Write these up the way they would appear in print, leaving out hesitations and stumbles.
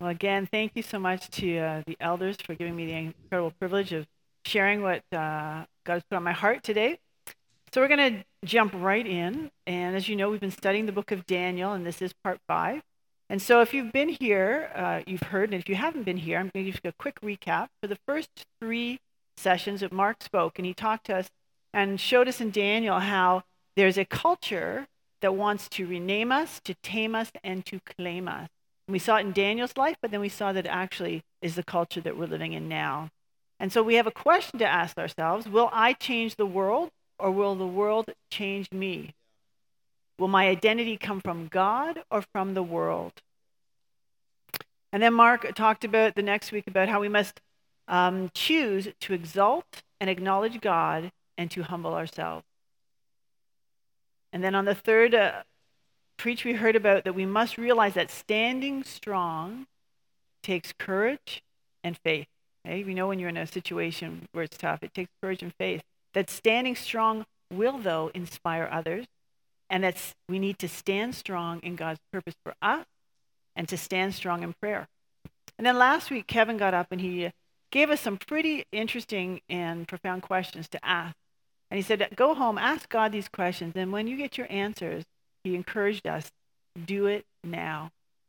Well, again, thank you so much to the elders for giving me the incredible privilege of sharing what God has put on my heart today. So we're going to jump right in. And as you know, we've been studying the book of Daniel, and this is part 5. And so if you've been here, you've heard, and if you haven't been here, I'm going to give you a quick recap. For the first 3 sessions that Mark spoke, and he talked to us and showed us in Daniel how there's a culture that wants to rename us, to tame us, and to claim us. We saw it in Daniel's life, but then we saw that it actually is the culture that we're living in now. And so we have a question to ask ourselves: will I change the world, or will the world change me? Will my identity come from God or from the world? And then Mark talked about the next week about how we must choose to exalt and acknowledge God and to humble ourselves. And then on the third preach, we heard about that we must realize that standing strong takes courage and faith. Okay? We know when you're in a situation where it's tough, it takes courage and faith. That standing strong will, though, inspire others, and that we need to stand strong in God's purpose for us and to stand strong in prayer. And then last week, Kevin got up and he gave us some pretty interesting and profound questions to ask. And he said, go home, ask God these questions, and when you get your answers, he encouraged us, do it now.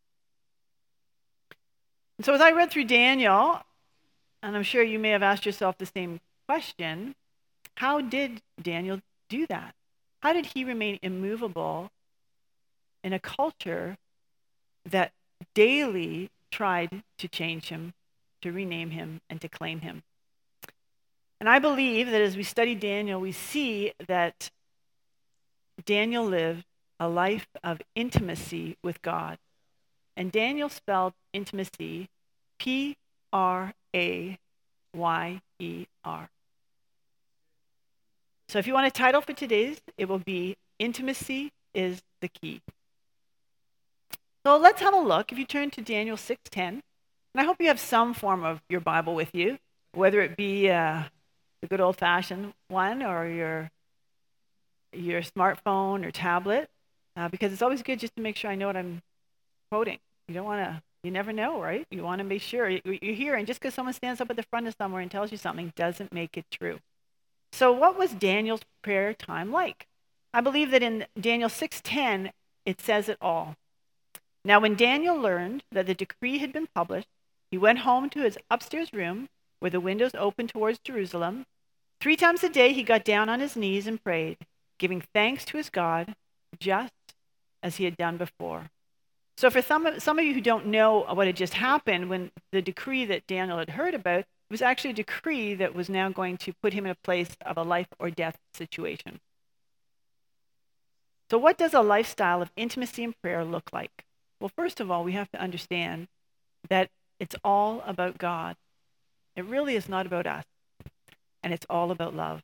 And so as I read through Daniel, and I'm sure you may have asked yourself the same question, how did Daniel do that? How did he remain immovable in a culture that daily tried to change him, to rename him, and to claim him? And I believe that as we study Daniel, we see that Daniel lived a life of intimacy with God. And Daniel spelled intimacy Prayer. So if you want a title for today's, it will be Intimacy is the Key. So let's have a look. If you turn to Daniel 6:10, and I hope you have some form of your Bible with you, whether it be the good old-fashioned one or your smartphone or tablet, because it's always good just to make sure I know what I'm quoting. You never know, right? You want to make sure you're here, and just because someone stands up at the front of somewhere and tells you something doesn't make it true. So what was Daniel's prayer time like? I believe that in Daniel 6:10, it says it all. Now, when Daniel learned that the decree had been published, he went home to his upstairs room where the windows opened towards Jerusalem. 3 times a day he got down on his knees and prayed, giving thanks to his God, just as he had done before. So for some of you who don't know what had just happened, when the decree that Daniel had heard about, it was actually a decree that was now going to put him in a place of a life or death situation. So what does a lifestyle of intimacy and prayer look like? Well, first of all, we have to understand that it's all about God. It really is not about us. And it's all about love.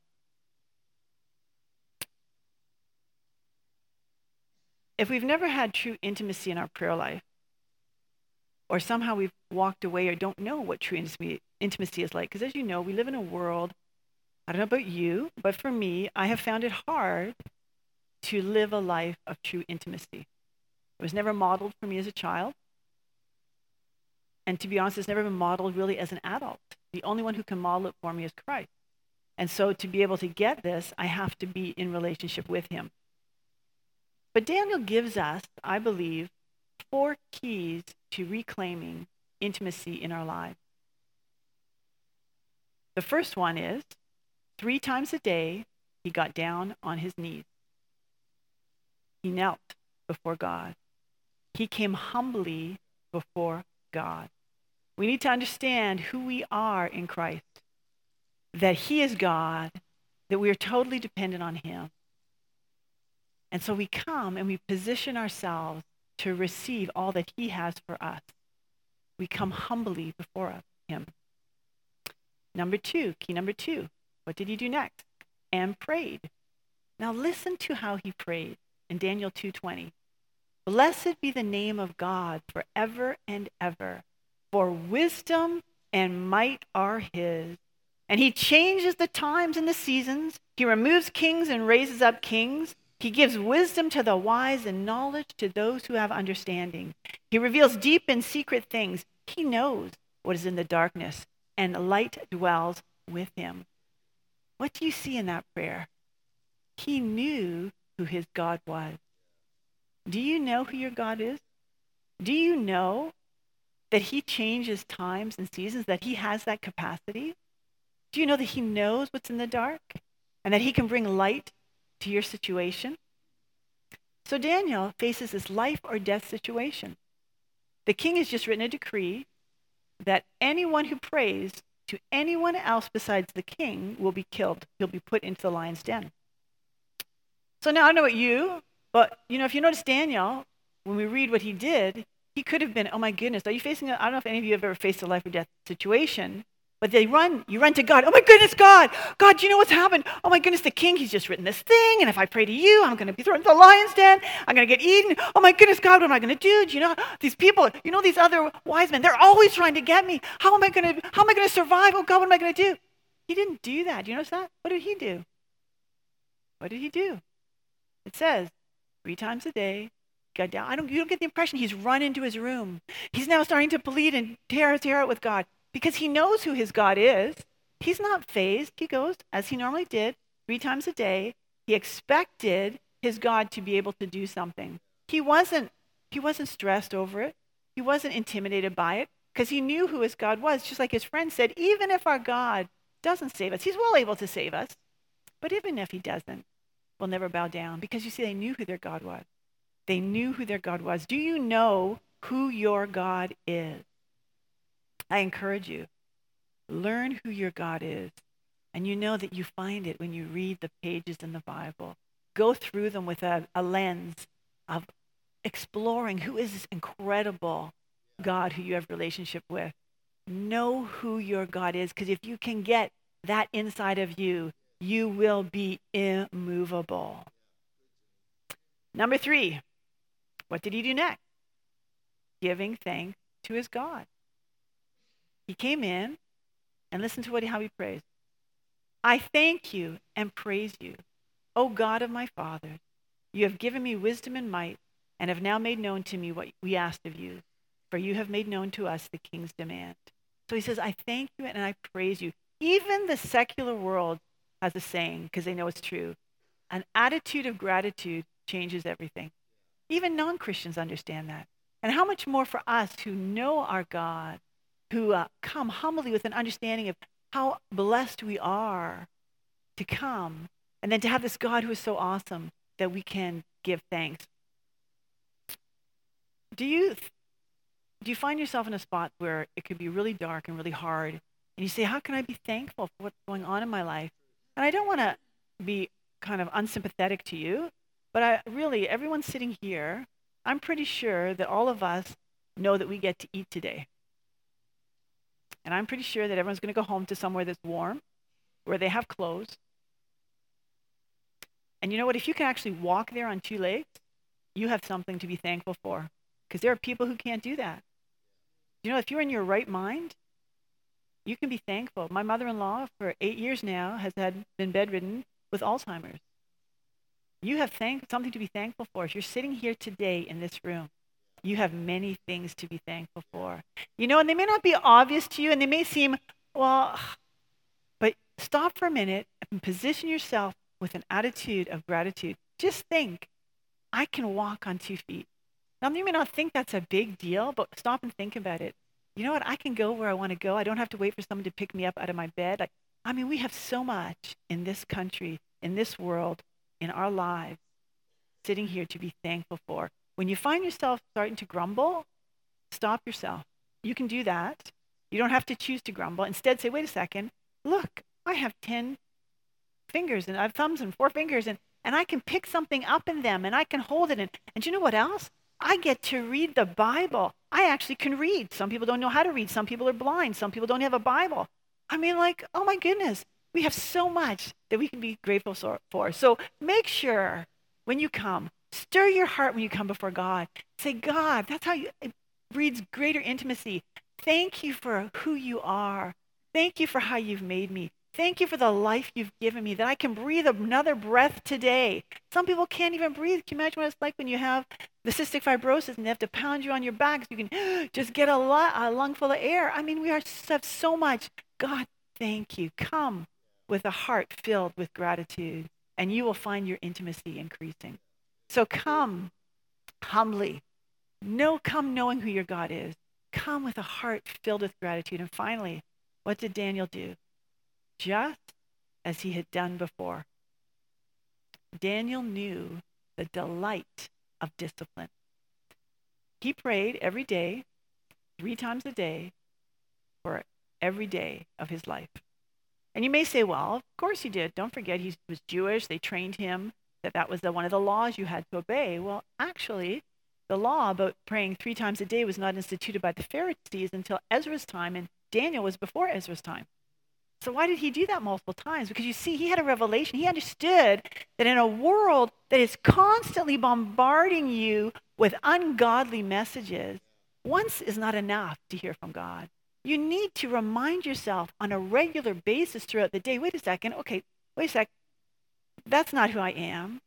If we've never had true intimacy in our prayer life, or somehow we've walked away or don't know what true intimacy is like, because as you know, we live in a world, I don't know about you, but for me, I have found it hard to live a life of true intimacy. It was never modeled for me as a child. And to be honest, it's never been modeled really as an adult. The only one who can model it for me is Christ. And so to be able to get this, I have to be in relationship with him. But Daniel gives us, I believe, 4 keys to reclaiming intimacy in our lives. The first one is 3 times a day, he got down on his knees. He knelt before God. He came humbly before God. We need to understand who we are in Christ, that he is God, that we are totally dependent on him. And so we come and we position ourselves to receive all that he has for us. We come humbly before him. Key number two, what did he do next? And prayed. Now listen to how he prayed in Daniel 2:20. Blessed be the name of God forever and ever, for wisdom and might are his. And he changes the times and the seasons. He removes kings and raises up kings. He gives wisdom to the wise and knowledge to those who have understanding. He reveals deep and secret things. He knows what is in the darkness, and light dwells with him. What do you see in that prayer? He knew who his God was. Do you know who your God is? Do you know that he changes times and seasons, that he has that capacity? Do you know that he knows what's in the dark and that he can bring light to your situation? So Daniel faces this life or death situation. The king has just written a decree that anyone who prays to anyone else besides the king will be killed. He'll be put into the lion's den. So now I don't know about you, but if you notice Daniel, when we read what he did, he could have been, oh my goodness, are you facing, I don't know if any of you have ever faced a life or death situation, but you run to God. Oh my goodness, God, do you know what's happened? Oh my goodness, the king, he's just written this thing, and if I pray to you, I'm going to be thrown into the lion's den. I'm going to get eaten. Oh my goodness, God, what am I going to do? Do you know these people, these other wise men, they're always trying to get me. How am I going to survive? Oh God, what am I going to do? He didn't do that. Do you notice that? What did he do? What did he do? It says 3 times a day, got down. You don't get the impression he's run into his room. He's now starting to plead and tear out with God because he knows who his God is. He's not fazed. He goes, as he normally did, 3 times a day. He expected his God to be able to do something. He wasn't stressed over it. He wasn't intimidated by it because he knew who his God was. Just like his friend said, even if our God doesn't save us, he's well able to save us. But even if he doesn't, we'll never bow down because you see, they knew who their God was. They knew who their God was. Do you know who your God is? I encourage you, learn who your God is. And you know that you find it when you read the pages in the Bible. Go through them with a lens of exploring who is this incredible God who you have a relationship with. Know who your God is, because if you can get that inside of you, you will be immovable. Number 3, what did he do next? Giving thanks to his God. He came in and listened to how he prays. I thank you and praise you, O God of my fathers. You have given me wisdom and might, and have now made known to me what we asked of you, for you have made known to us the king's demand. So he says, I thank you and I praise you. Even the secular world has a saying, because they know it's true. An attitude of gratitude changes everything. Even non-Christians understand that. And how much more for us who know our God, who come humbly with an understanding of how blessed we are to come, and then to have this God who is so awesome that we can give thanks. Do you find yourself in a spot where it could be really dark and really hard, and you say, how can I be thankful for what's going on in my life? And I don't want to be kind of unsympathetic to you, but everyone sitting here, I'm pretty sure that all of us know that we get to eat today. And I'm pretty sure that everyone's going to go home to somewhere that's warm, where they have clothes. And you know what? If you can actually walk there on 2 legs, you have something to be thankful for. Because there are people who can't do that. If you're in your right mind, you can be thankful. My mother-in-law, for 8 years now, has been bedridden with Alzheimer's. You have something to be thankful for. If you're sitting here today in this room, you have many things to be thankful for. And they may not be obvious to you, and they may seem, but stop for a minute and position yourself with an attitude of gratitude. Just think, I can walk on 2 feet. Now, you may not think that's a big deal, but stop and think about it. You know what? I can go where I want to go. I don't have to wait for someone to pick me up out of my bed. We have so much in this country, in this world, in our lives, sitting here to be thankful for. When you find yourself starting to grumble, stop yourself. You can do that. You don't have to choose to grumble. Instead, say, wait a second. Look, I have 10 fingers, and I have thumbs and 4 fingers, and I can pick something up in them, and I can hold it. And you know what else? I get to read the Bible. I actually can read. Some people don't know how to read. Some people are blind. Some people don't have a Bible. Oh my goodness. We have so much that we can be grateful for. So make sure when you come, stir your heart when you come before God. Say, God, that's how it breeds greater intimacy. Thank you for who you are. Thank you for how you've made me. Thank you for the life you've given me, that I can breathe another breath today. Some people can't even breathe. Can you imagine what it's like when you have the cystic fibrosis and they have to pound you on your back so you can just get a lung full of air? I mean, we have so much. God, thank you. Come with a heart filled with gratitude, and you will find your intimacy increasing. So come humbly. Come knowing who your God is. Come with a heart filled with gratitude. And finally, what did Daniel do? Just as he had done before. Daniel knew the delight of discipline. He prayed every day, 3 times a day, for every day of his life. And you may say, well, of course he did. Don't forget, he was Jewish. They trained him that was one of the laws you had to obey. Well, actually, the law about praying 3 times a day was not instituted by the Pharisees until Ezra's time, and Daniel was before Ezra's time. So why did he do that multiple times? Because you see, he had a revelation. He understood that in a world that is constantly bombarding you with ungodly messages, once is not enough to hear from God. You need to remind yourself on a regular basis throughout the day, wait a second, that's not who I am.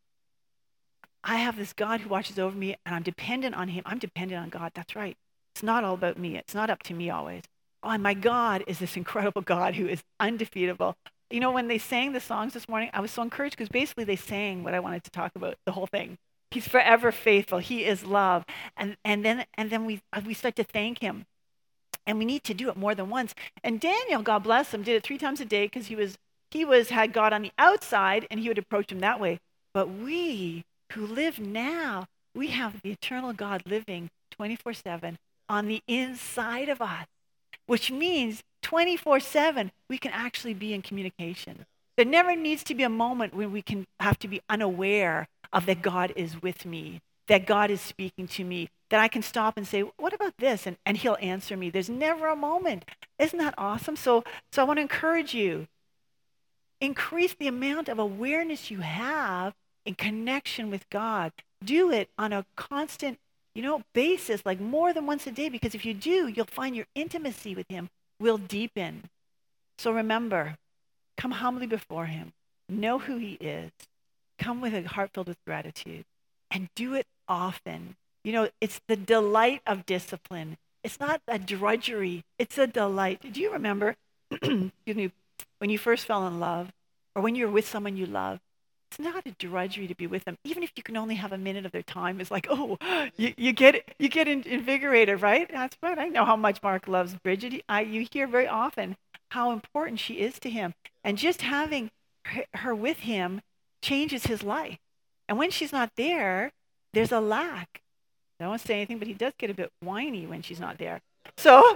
I have this God who watches over me, and I'm dependent on him. I'm dependent on God. That's right. It's not all about me. It's not up to me always. Oh, and my God is this incredible God who is undefeatable. You know, when they sang the songs this morning, I was so encouraged because basically they sang what I wanted to talk about, the whole thing. He's forever faithful. He is love. And then we start to thank him. And we need to do it more than once. And Daniel, God bless him, did it 3 times a day because he had God on the outside, and he would approach him that way. But we who live now, we have the eternal God living 24/7 on the inside of us, which means 24/7 we can actually be in communication. There never needs to be a moment when we can have to be unaware of that God is with me, that God is speaking to me, that I can stop and say, what about this? And he'll answer me. There's never a moment. Isn't that awesome? So I want to encourage you. Increase the amount of awareness you have in connection with God. Do it on a constant, basis, like more than once a day, because if you do, you'll find your intimacy with him will deepen. So remember, come humbly before him. Know who he is. Come with a heart filled with gratitude, and do it often. It's the delight of discipline. It's not a drudgery. It's a delight. Do you remember, excuse me, when you first fell in love, or when you're with someone you love? It's not a drudgery to be with them. Even if you can only have a minute of their time, it's like, you get invigorated, right? That's right. I know how much Mark loves Bridget. You hear very often how important she is to him. And just having her with him changes his life. And when she's not there, there's a lack. I don't want to say anything, but he does get a bit whiny when she's not there. So,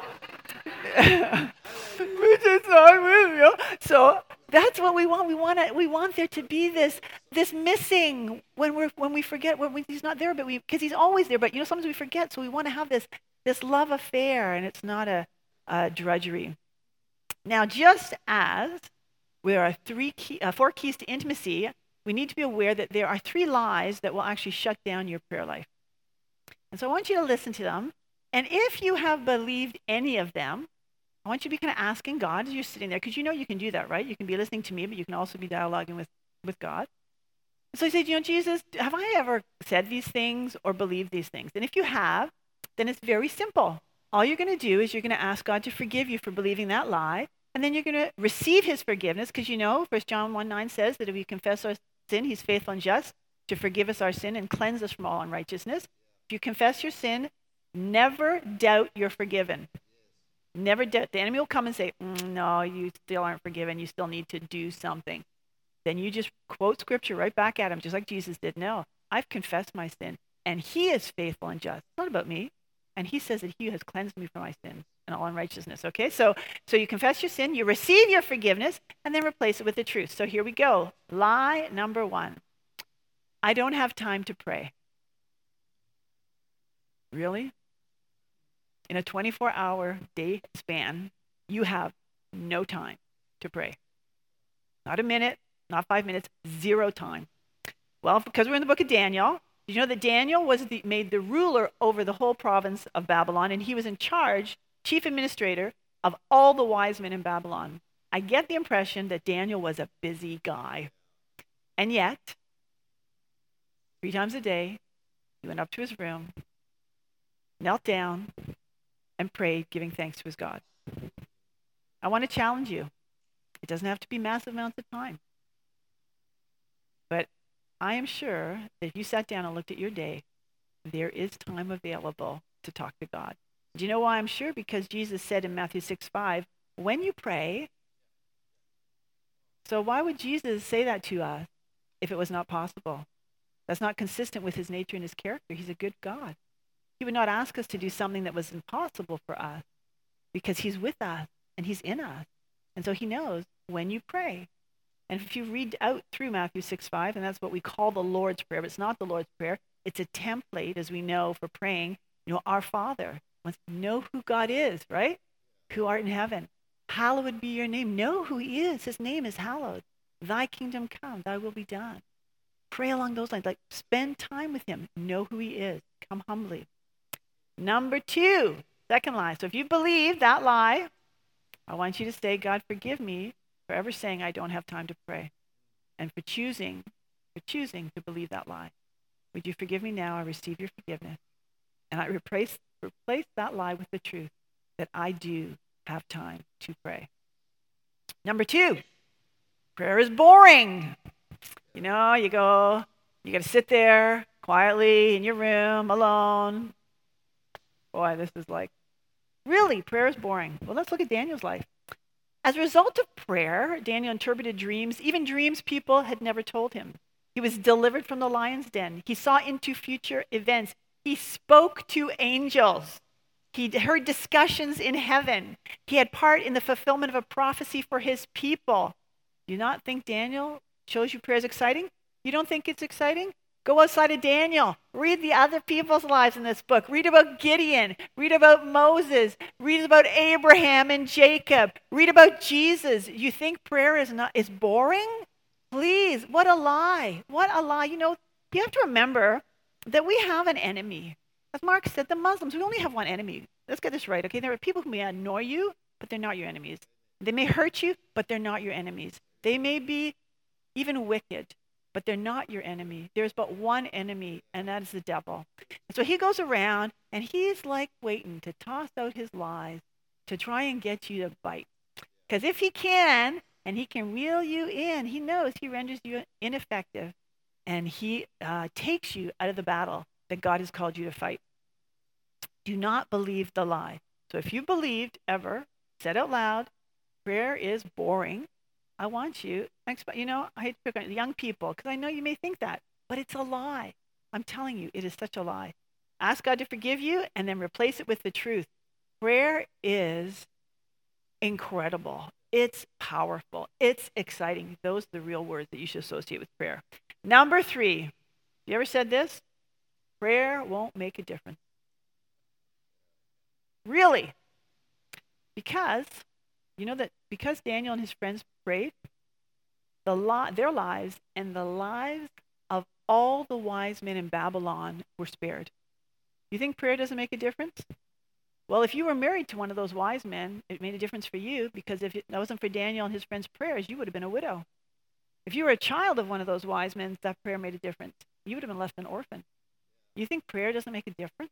Bridget's not with you. So that's what we want. We want there to be this missing when we forget when he's not there, but because he's always there. But sometimes we forget. So we want to have this love affair, and it's not a drudgery. Now, just as there are 4 keys to intimacy, we need to be aware that there are 3 lies that will actually shut down your prayer life. And so I want you to listen to them. And if you have believed any of them, I want you to be kind of asking God as you're sitting there, because you can do that, right? You can be listening to me, but you can also be dialoguing with God. So you say, Jesus, have I ever said these things or believed these things? And if you have, then it's very simple. All you're going to do is you're going to ask God to forgive you for believing that lie, and then you're going to receive his forgiveness, because 1 John 1:9 says that if we confess our sin, he's faithful and just to forgive us our sin and cleanse us from all unrighteousness. If you confess your sin, never doubt you're forgiven. Never doubt. The enemy will come and say, no, you still aren't forgiven. You still need to do something. Then you just quote scripture right back at him, just like Jesus did. No, I've confessed my sin, and he is faithful and just. It's not about me. And he says that he has cleansed me from my sins and all unrighteousness. Okay, so you confess your sin, you receive your forgiveness, and then replace it with the truth. So here we go. Lie number 1. I don't have time to pray. Really? In a 24-hour day span, you have no time to pray. Not a minute, not 5 minutes, 0 time. Well, because we're in the book of Daniel, did you know that Daniel was made the ruler over the whole province of Babylon, and he was in charge, chief administrator of all the wise men in Babylon. I get the impression that Daniel was a busy guy. And yet, 3 times a day, he went up to his room, knelt down, and prayed, giving thanks to his God. I want to challenge you. It doesn't have to be massive amounts of time. But I am sure that if you sat down and looked at your day, there is time available to talk to God. Do you know why I'm sure? Because Jesus said in Matthew 6:5, when you pray, so why would Jesus say that to us if it was not possible? That's not consistent with his nature and his character. He's a good God. He would not ask us to do something that was impossible for us because he's with us and he's in us. And so he knows when you pray. And if you read out through Matthew 6:5, and that's what we call the Lord's Prayer, but it's not the Lord's Prayer. It's a template, as we know, for praying, our Father. Wants to know who God is, right? Who art in heaven. Hallowed be your name. Know who he is. His name is hallowed. Thy kingdom come. Thy will be done. Pray along those lines. Like, spend time with him. Know who he is. Come humbly. Number 2, second lie. So if you believe that lie, I want you to say, God, forgive me for ever saying I don't have time to pray and for choosing to believe that lie. Would you forgive me now? I receive your forgiveness. And I replace that lie with the truth that I do have time to pray. Number 2, prayer is boring. You got to sit there quietly in your room alone. Boy, this is like, really, prayer is boring. Well, let's look at Daniel's life. As a result of prayer, Daniel interpreted dreams, even dreams people had never told him. He was delivered from the lion's den. He saw into future events. He spoke to angels. He heard discussions in heaven. He had part in the fulfillment of a prophecy for his people. Do you not think Daniel shows you prayer is exciting? You don't think it's exciting? Go outside of Daniel. Read the other people's lives in this book. Read about Gideon. Read about Moses. Read about Abraham and Jacob. Read about Jesus. You think prayer is boring? Please, what a lie. What a lie. You have to remember that we have an enemy. As Mark said, the Muslims, we only have one enemy. Let's get this right, okay? There are people who may annoy you, but they're not your enemies. They may hurt you, but they're not your enemies. They may be even wicked, but they're not your enemy. There's but one enemy, and that is the devil. And so he goes around, and he's like waiting to toss out his lies to try and get you to bite. Because if he can, and he can reel you in, he knows he renders you ineffective, and he takes you out of the battle that God has called you to fight. Do not believe the lie. So if you believed ever, said out loud, prayer is boring, I want you, I hate to pick on young people, because I know you may think that, but it's a lie. I'm telling you, it is such a lie. Ask God to forgive you and then replace it with the truth. Prayer is incredible. It's powerful. It's exciting. Those are the real words that you should associate with prayer. Number 3, you ever said this? Prayer won't make a difference. Really? Because, because Daniel and his friends prayed, their lives and the lives of all the wise men in Babylon were spared. You think prayer doesn't make a difference? Well, if you were married to one of those wise men, it made a difference for you, because if it wasn't for Daniel and his friends' prayers, you would have been a widow. If you were a child of one of those wise men, that prayer made a difference. You would have been left an orphan. You think prayer doesn't make a difference?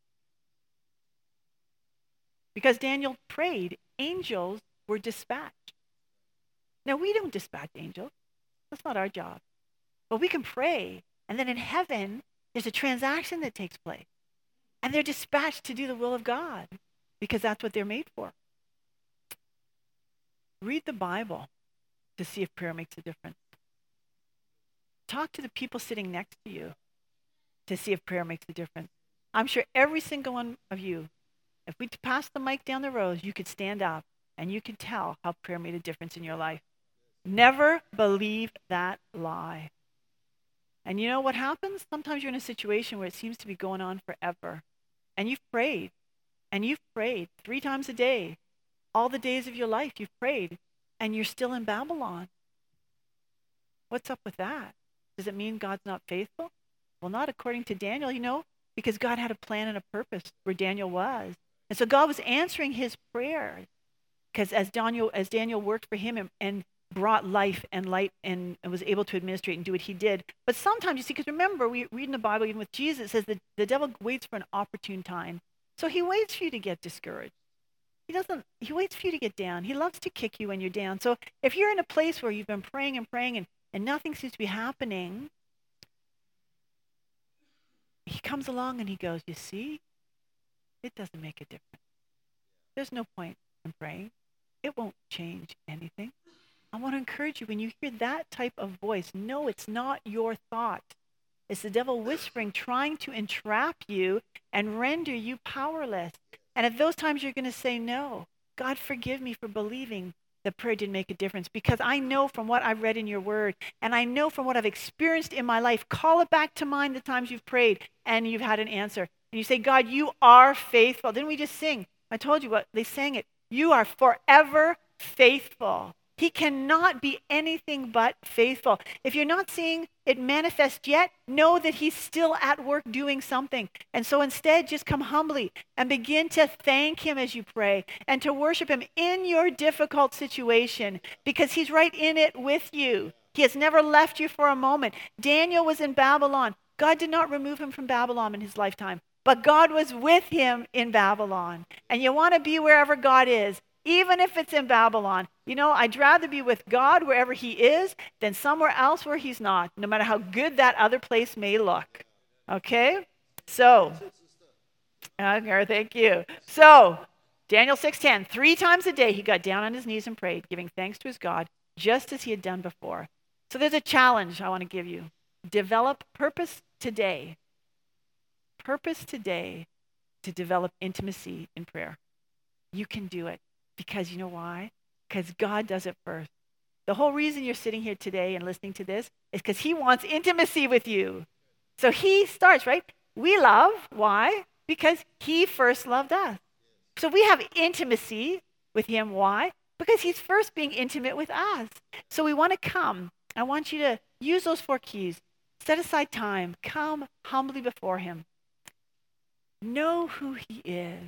Because Daniel prayed, angels were dispatched. Now, we don't dispatch angels. That's not our job. But we can pray, and then in heaven, there's a transaction that takes place. And they're dispatched to do the will of God, because that's what they're made for. Read the Bible to see if prayer makes a difference. Talk to the people sitting next to you to see if prayer makes a difference. I'm sure every single one of you, if we pass the mic down the road, you could stand up and you could tell how prayer made a difference in your life. Never believe that lie. And you know what happens? Sometimes you're in a situation where it seems to be going on forever. And you've prayed. 3 times a day. All the days of your life you've prayed. And you're still in Babylon. What's up with that? Does it mean God's not faithful? Well, not according to Daniel, because God had a plan and a purpose where Daniel was. And so God was answering his prayers. because as Daniel worked for him and brought life and light and was able to administrate and do what he did. But sometimes you see, because remember, we read in the Bible, even with Jesus, it says that the devil waits for an opportune time. So he waits for you to get discouraged. He waits for you to get down. He loves to kick you when you're down. So if you're in a place where you've been praying and praying and nothing seems to be happening, he comes along and he goes, you see, it doesn't make a difference. There's no point in praying. It won't change anything. I want to encourage you, when you hear that type of voice, no, it's not your thought. It's the devil whispering, trying to entrap you and render you powerless. And at those times, you're going to say, no, God, forgive me for believing that prayer didn't make a difference, because I know from what I've read in your word, and I know from what I've experienced in my life, call it back to mind the times you've prayed and you've had an answer. And you say, God, you are faithful. Didn't we just sing? I told you what they sang it. You are forever faithful. He cannot be anything but faithful. If you're not seeing it manifest yet, know that he's still at work doing something. And so instead, just come humbly and begin to thank him as you pray and to worship him in your difficult situation, because he's right in it with you. He has never left you for a moment. Daniel was in Babylon. God did not remove him from Babylon in his lifetime, but God was with him in Babylon. And you want to be wherever God is, even if it's in Babylon. You know, I'd rather be with God wherever he is than somewhere else where he's not, no matter how good that other place may look. Okay? So, thank you. So, Daniel 6:10, 3 times a day he got down on his knees and prayed, giving thanks to his God, just as he had done before. So there's a challenge I want to give you. Develop purpose today. Purpose today to develop intimacy in prayer. You can do it. Because you know why? Because God does it first. The whole reason you're sitting here today and listening to this is because he wants intimacy with you. So he starts, right? We love. Why? Because he first loved us. So we have intimacy with him. Why? Because he's first being intimate with us. So we want to come. I want you to use those 4 keys. Set aside time. Come humbly before him. Know who he is.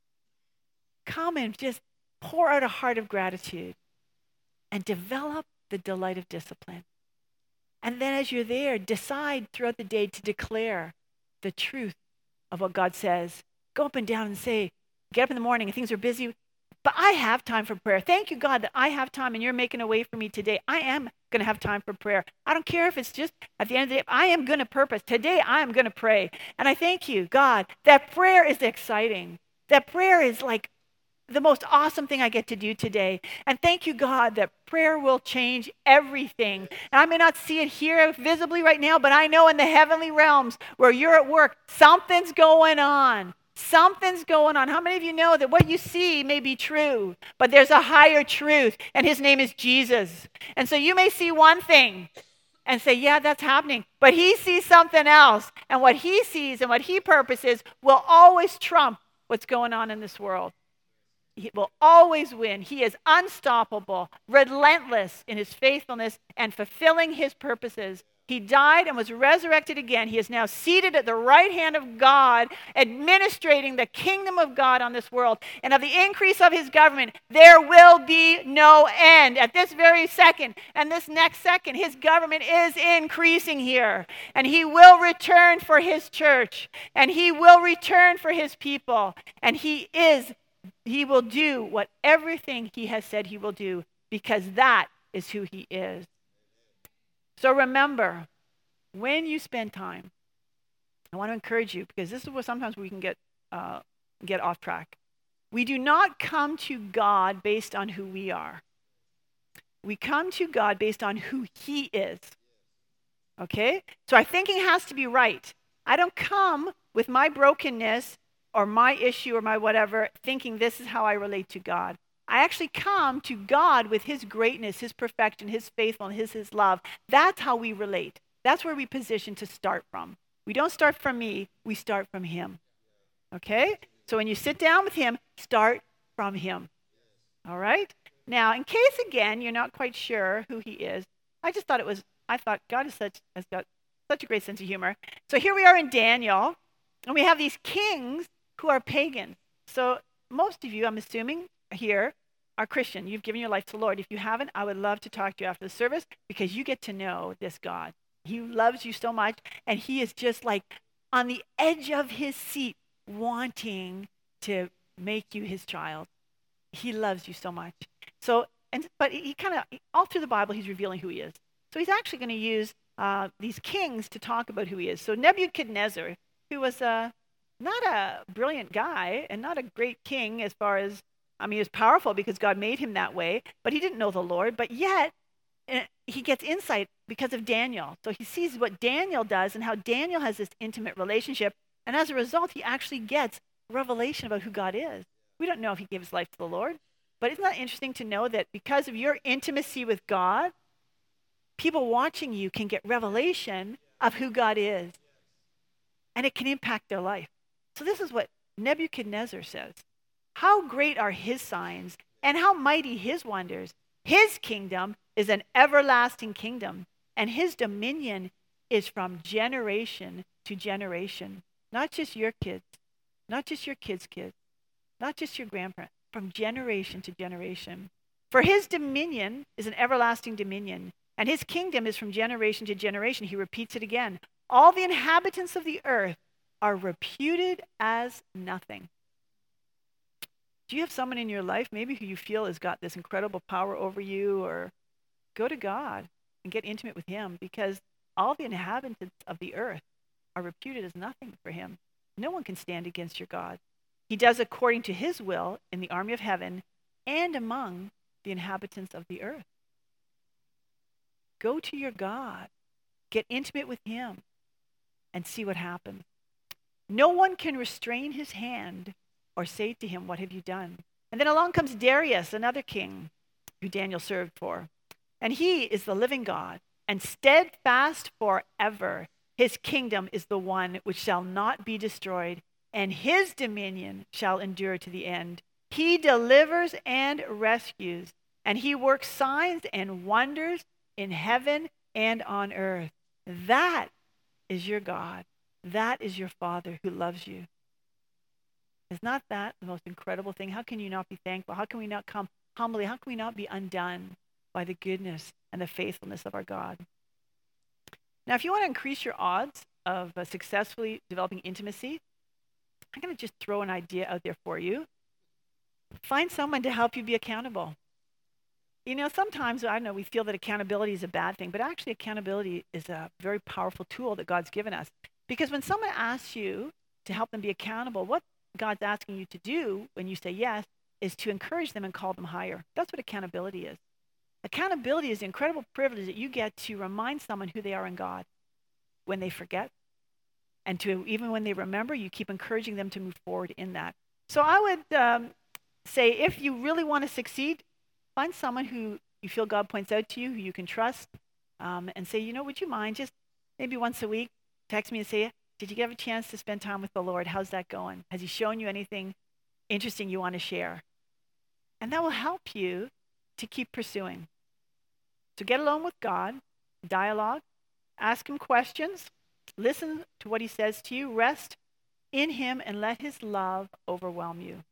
Come and just pour out a heart of gratitude and develop the delight of discipline. And then as you're there, decide throughout the day to declare the truth of what God says. Go up and down and say, get up in the morning and things are busy, but I have time for prayer. Thank you, God, that I have time and you're making a way for me today. I am going to have time for prayer. I don't care if it's just at the end of the day. I am going to purpose. Today I am going to pray. And I thank you, God, that prayer is exciting. That prayer is like the most awesome thing I get to do today. And thank you, God, that prayer will change everything. And I may not see it here visibly right now, but I know in the heavenly realms where you're at work, something's going on. Something's going on. How many of you know that what you see may be true, but there's a higher truth, and his name is Jesus. And so you may see one thing and say, yeah, that's happening. But he sees something else. And what he sees and what he purposes will always trump what's going on in this world. He will always win. He is unstoppable, relentless in his faithfulness and fulfilling his purposes. He died and was resurrected again. He is now seated at the right hand of God, administrating the kingdom of God on this world. And of the increase of his government, there will be no end. At this very second and this next second, his government is increasing here. And he will return for his church. And he will return for his people. And he will do what everything he has said he will do, because that is who he is. So remember, when you spend time, I want to encourage you, because this is where sometimes we can get off track. We do not come to God based on who we are. We come to God based on who he is. Okay? So our thinking has to be right. I don't come with my brokenness or my issue or my whatever, thinking this is how I relate to God. I actually come to God with his greatness, his perfection, his faithfulness, his love. That's how we relate. That's where we position to start from. We don't start from me, we start from him. Okay? So when you sit down with him, start from him. All right? Now, in case, again, you're not quite sure who he is, I thought God has got such a great sense of humor. So here we are in Daniel, and we have these kings who are pagans. So most of you, I'm assuming, here are Christian, you've given your life to the Lord. If you haven't, I would love to talk to you after the service because you get to know this God. He loves you so much, and he is just like on the edge of his seat wanting to make you his child. He loves you so much. So, but he kind of, all through the Bible, he's revealing who he is. So he's actually going to use these kings to talk about who he is. So Nebuchadnezzar, who was not a brilliant guy and not a great king as far as, I mean, he was powerful because God made him that way, but he didn't know the Lord. But yet, he gets insight because of Daniel. So he sees what Daniel does and how Daniel has this intimate relationship. And as a result, he actually gets revelation about who God is. We don't know if he gave his life to the Lord. But isn't that interesting to know that because of your intimacy with God, people watching you can get revelation of who God is. And it can impact their life. So this is what Nebuchadnezzar says. How great are his signs and how mighty his wonders. His kingdom is an everlasting kingdom, and his dominion is from generation to generation. Not just your kids, not just your kids' kids, not just your grandparents, from generation to generation. For his dominion is an everlasting dominion, and his kingdom is from generation to generation. He repeats it again. All the inhabitants of the earth are reputed as nothing. Do you have someone in your life maybe who you feel has got this incredible power over you? Or go to God and get intimate with him, because all the inhabitants of the earth are reputed as nothing for him. No one can stand against your God. He does according to his will in the army of heaven and among the inhabitants of the earth. Go to your God, get intimate with him, and see what happens. No one can restrain his hand or say to him, what have you done? And then along comes Darius, another king who Daniel served for. And he is the living God and steadfast forever. His kingdom is the one which shall not be destroyed, and his dominion shall endure to the end. He delivers and rescues, and he works signs and wonders in heaven and on earth. That is your God. That is your Father who loves you. Is not that the most incredible thing? How can you not be thankful? How can we not come humbly? How can we not be undone by the goodness and the faithfulness of our God? Now, if you want to increase your odds of successfully developing intimacy, I'm going to just throw an idea out there for you. Find someone to help you be accountable. You know, sometimes, I don't know, we feel that accountability is a bad thing, but actually accountability is a very powerful tool that God's given us. Because when someone asks you to help them be accountable, what God's asking you to do when you say yes is to encourage them and call them higher. That's what accountability is. Accountability is the incredible privilege that you get to remind someone who they are in God when they forget. And to even when they remember, you keep encouraging them to move forward in that. So I would say if you really want to succeed, find someone who you feel God points out to you, who you can trust, and say, you know, would you mind just maybe once a week, text me and say, did you have a chance to spend time with the Lord? How's that going? Has he shown you anything interesting you want to share? And that will help you to keep pursuing. So get alone with God, dialogue, ask him questions, listen to what he says to you, rest in him, and let his love overwhelm you.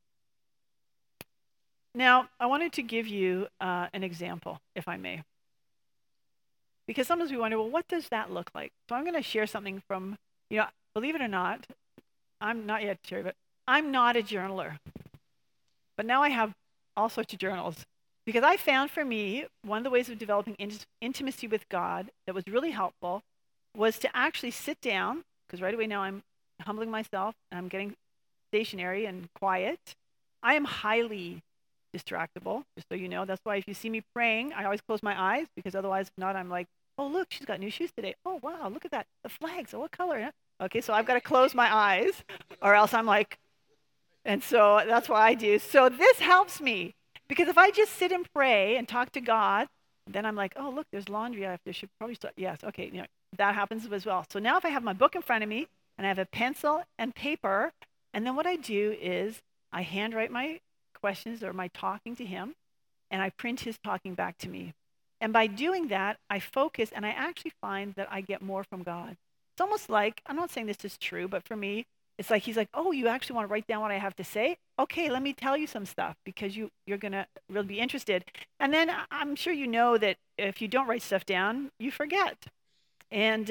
Now, I wanted to give you an example, if I may. Because sometimes we wonder, well, what does that look like? So I'm going to share something from, you know, believe it or not, I'm not yet sure, but I'm not a journaler. But now I have all sorts of journals. Because I found for me, one of the ways of developing intimacy with God that was really helpful was to actually sit down, because right away now I'm humbling myself, and I'm getting stationary and quiet. I am highly distractible, just so you know. That's why if you see me praying, I always close my eyes, because otherwise, if not, I'm like, oh, look, she's got new shoes today. Oh, wow, look at that. The flags. Oh, what color? Okay, so I've got to close my eyes, or else I'm like, and so that's what I do. So this helps me, because if I just sit and pray and talk to God, then I'm like, oh, look, there's laundry. I should probably start. Yes, okay, you know, that happens as well. So now if I have my book in front of me, and I have a pencil and paper, and then what I do is I handwrite my questions or my talking to him, and I print his talking back to me. And by doing that, I focus, and I actually find that I get more from God. It's almost like, I'm not saying this is true, but for me, It's like he's like, oh, you actually want to write down what I have to say? Okay, let me tell you some stuff because you're gonna really be interested. And then I'm sure you know that if you don't write stuff down, you forget. And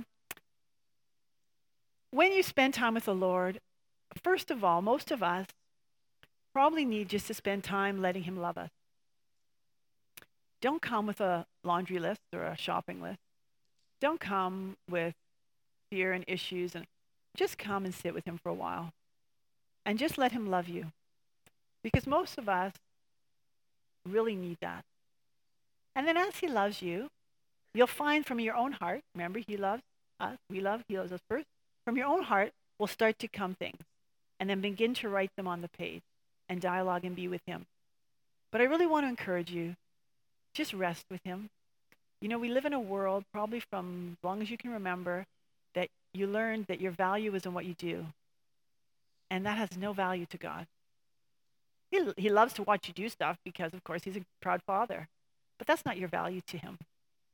when you spend time with the Lord, first of all, most of us probably need just to spend time letting him love us. Don't come with a laundry list or a shopping list. Don't come with fear and issues, and just come and sit with him for a while and just let him love you, because most of us really need that. And then as he loves you, you'll find from your own heart, remember he loves us, he loves us first. From your own heart will start to come things, and then begin to write them on the page and dialogue and be with him. But I really want to encourage you, just rest with him. You know, we live in a world, probably from as long as you can remember, that you learned that your value is in what you do. And that has no value to God. He loves to watch you do stuff because, of course, he's a proud father. But that's not your value to him.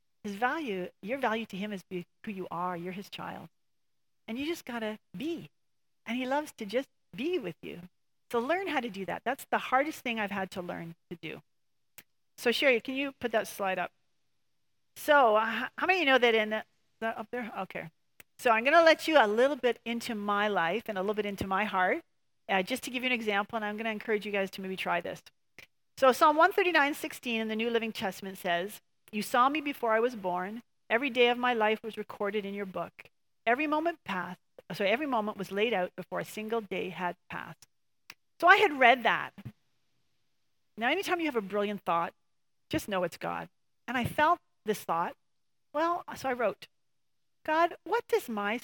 Your value to him is who you are. You're his child. And you just got to be. And he loves to just be with you. So learn how to do that. That's the hardest thing I've had to learn to do. So Sherry, can you put that slide up? So how many of you know that in that up there? Okay. So I'm going to let you a little bit into my life and a little bit into my heart, just to give you an example, and I'm going to encourage you guys to maybe try this. So Psalm 139:16 in the New Living Testament says, "You saw me before I was born. Every day of my life was recorded in your book. Every moment was laid out before a single day had passed." So I had read that. Now, anytime you have a brilliant thought, just know it's God. And I felt this thought. Well, so I wrote, God, what does my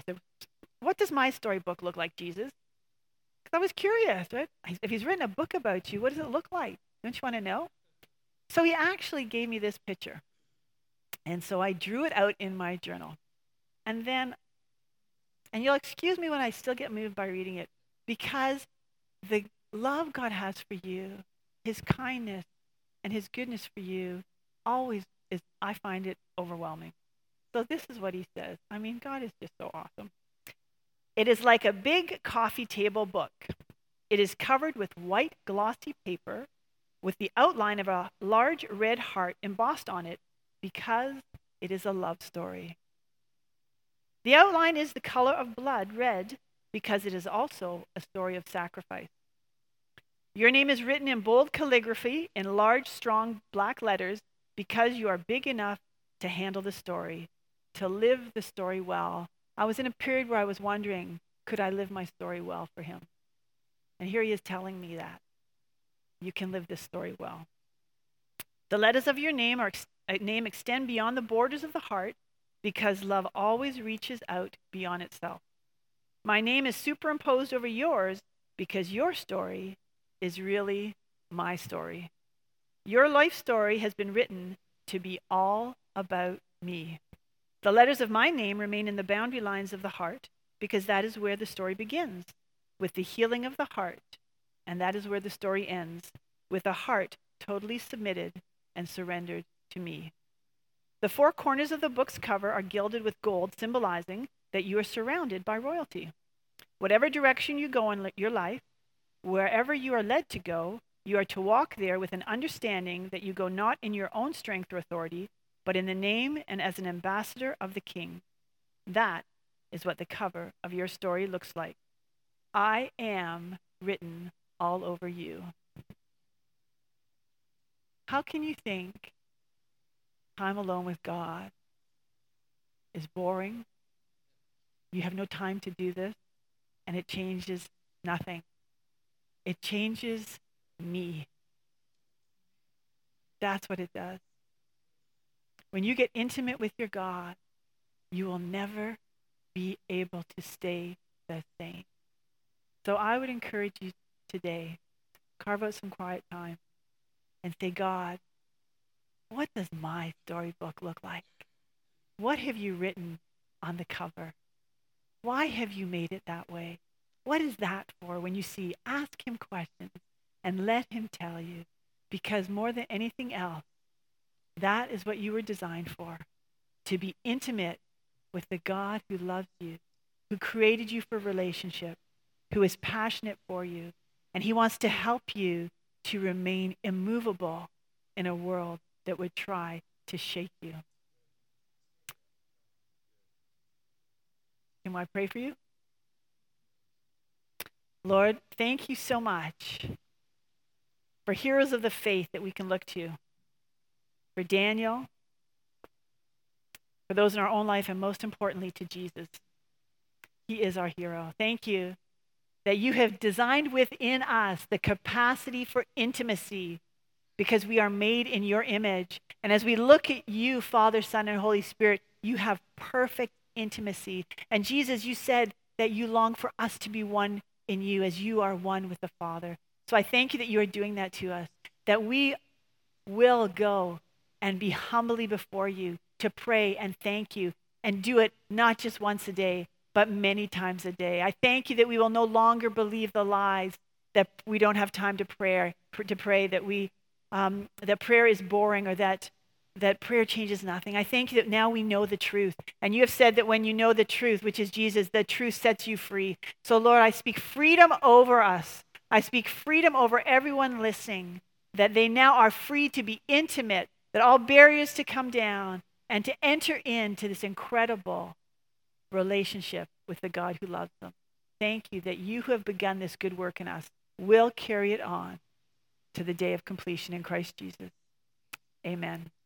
storybook look like, Jesus? Because I was curious, right? If he's written a book about you, what does it look like? Don't you want to know? So he actually gave me this picture. And so I drew it out in my journal. And you'll excuse me when I still get moved by reading it, because the love God has for you, his kindness and his goodness for you, always is, I find it overwhelming. So this is what he says. I mean, God is just so awesome. It is like a big coffee table book. It is covered with white glossy paper with the outline of a large red heart embossed on it, because it is a love story. The outline is the color of blood, red, because it is also a story of sacrifice. Your name is written in bold calligraphy in large, strong black letters, because you are big enough to handle the story, to live the story well. I was in a period where I was wondering, could I live my story well for him? And here he is telling me that you can live this story well. The letters of your name extend beyond the borders of the heart, because love always reaches out beyond itself. My name is superimposed over yours, because your story is really my story. Your life story has been written to be all about me. The letters of my name remain in the boundary lines of the heart, because that is where the story begins, with the healing of the heart. And that is where the story ends, with a heart totally submitted and surrendered to me. The four corners of the book's cover are gilded with gold, symbolizing that you are surrounded by royalty. Whatever direction you go in your life, wherever you are led to go, you are to walk there with an understanding that you go not in your own strength or authority, but in the name and as an ambassador of the King. That is what the cover of your story looks like. I am written all over you. How can you think time alone with God is boring? You have no time to do this, and it changes nothing. It changes me. That's what it does. When you get intimate with your God, you will never be able to stay the same. So I would encourage you today, carve out some quiet time and say, God, what does my storybook look like? What have you written on the cover? Why have you made it that way? What is that for? When you see, ask him questions and let him tell you. Because more than anything else, that is what you were designed for, to be intimate with the God who loves you who created you for relationship, who is passionate for you, and he wants to help you to remain immovable in a world that would try to shake you. Can I pray for you? Lord, thank you so much for heroes of the faith that we can look to. For Daniel, for those in our own life, and most importantly to Jesus. He is our hero. Thank you that you have designed within us the capacity for intimacy because we are made in your image. And as we look at you, Father, Son, and Holy Spirit, you have perfect intimacy. And Jesus, you said that you long for us to be one in you as you are one with the Father. So I thank you that you are doing that to us, that we will go and be humbly before you to pray and thank you and do it not just once a day, but many times a day. I thank you that we will no longer believe the lies that we don't have time to pray, that prayer is boring or that prayer changes nothing. I thank you that now we know the truth. And you have said that when you know the truth, which is Jesus, the truth sets you free. So Lord, I speak freedom over us. I speak freedom over everyone listening, that they now are free to be intimate, that all barriers to come down and to enter into this incredible relationship with the God who loves them. Thank you that you who have begun this good work in us will carry it on to the day of completion in Christ Jesus. Amen.